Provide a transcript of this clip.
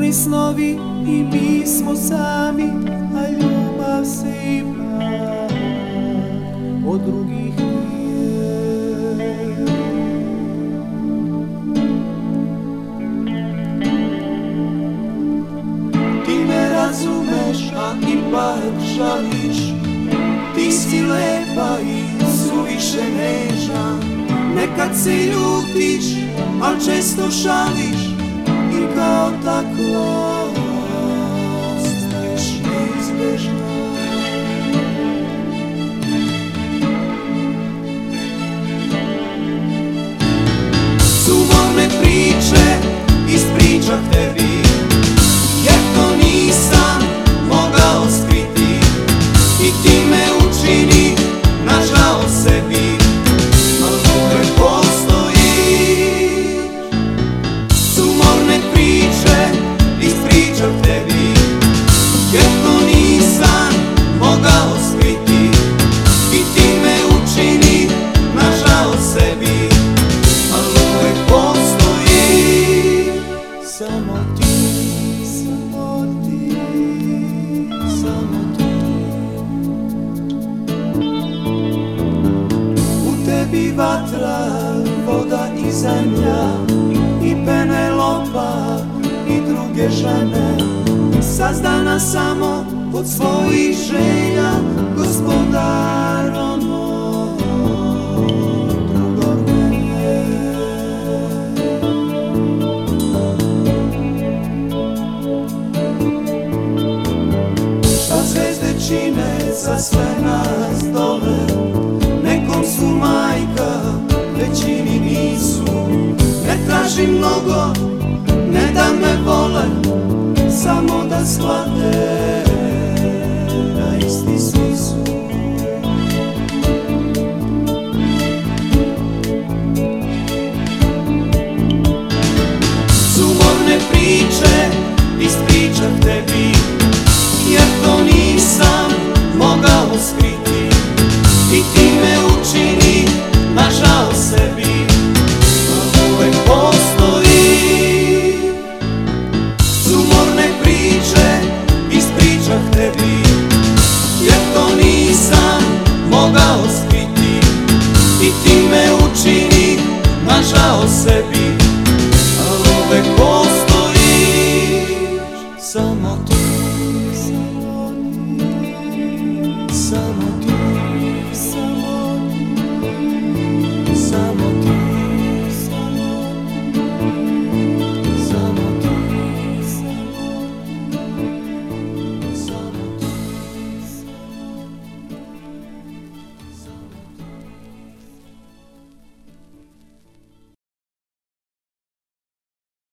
Puni snovi i mi smo sami, a ljubav se ipak od drugih nije. Ti ne razumeš, a ipak žališ. Ti si lepa i suviše nežna. Nekad se ljutiš, al često šališ. I kao takva ostaješ neizbežna. Sumorne priče ispričah tebi, jer to nisam mogao skriti. I ti me učini nažao sebi, al uvek postojiš. Sumorne priče ispričam tebi, jer to nisam mogao skriti. I ti me učini nažao sebi, al uvek postojiš. Samo ti, samo ti, samo ti. U tebi vatra, voda i zemlja, i Penelopa i druge žene, sazdana samo od svojih želja, gospodar ono drugog mene. Šta zvezde čine za sve nas dole, nekom su majka, većini nisu. Ne tražim mnogo, ne da me vole, samo da shvate da isti svi su. Sumorne priče ispričah tebi, jer to nisam mogao skriti. I ti me učini nažao sebi, uvek postoji. Sumorne priče ispričah tebi, jer to nisam mogao skriti. I ti me učini nažao sebi, uvek postoji.